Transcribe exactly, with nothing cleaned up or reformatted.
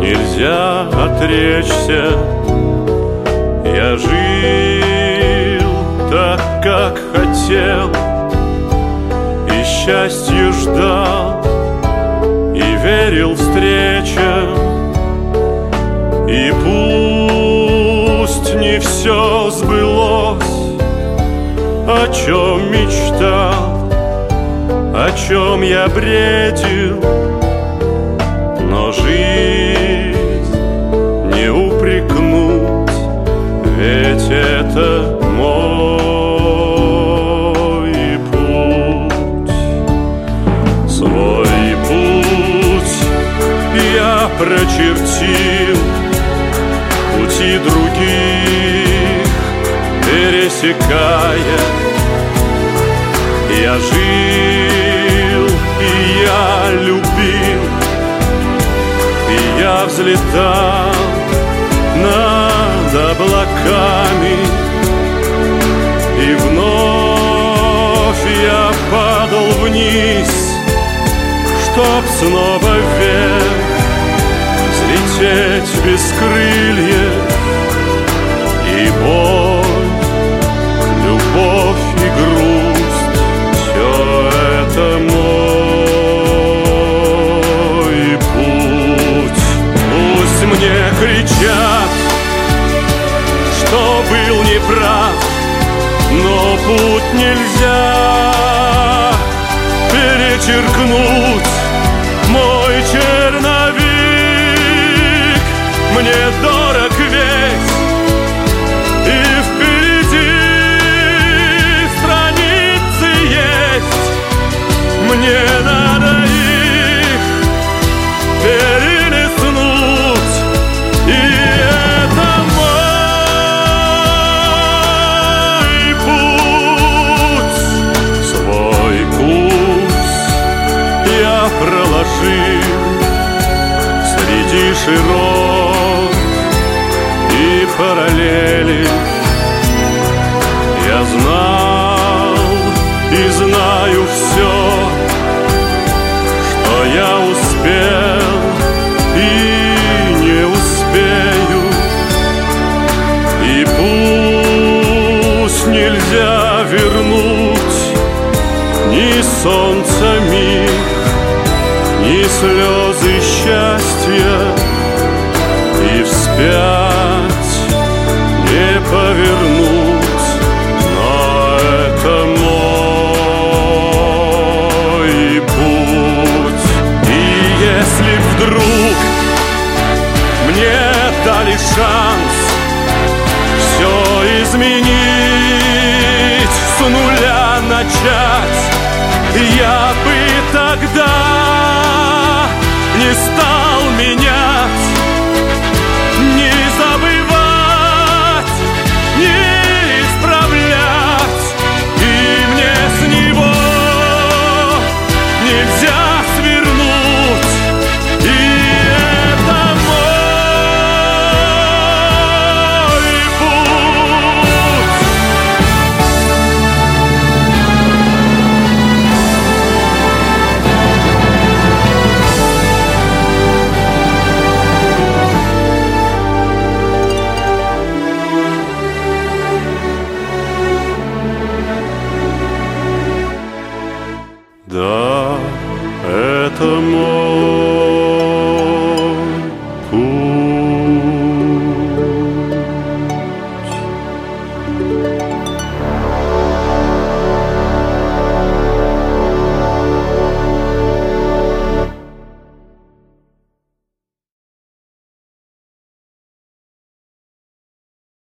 нельзя отречься. Я жил так, как хотел, и счастье ждал, и верил встречам. И пусть не все сбылось, о чем мечтал, о чем я бредил, но жизнь не упрекнуть, ведь это мой путь. Свой путь я прочертил, пути других пересекая. Я жил, и я любил, и я взлетал над облаками, и вновь я падал вниз, чтоб снова вверх взлететь без крыльев. И боль, любовь и грусть — все это мой путь. Пусть мне кричат, что был неправ, но путь нельзя перечеркнуть. Мой черновик мне дорог весь, и впереди страницы есть. Мне надо их перелистнуть, и это мой путь. Свой курс я проложил среди широт и параллели. Я знал и знаю все, что я успел и не успею. И пусть нельзя вернуть ни солнца миг, ни слезы счастья, и вспять не повернуть, но это мой путь. И если вдруг мне дали шанс все изменить, с нуля начать, я бы тогда не стал меня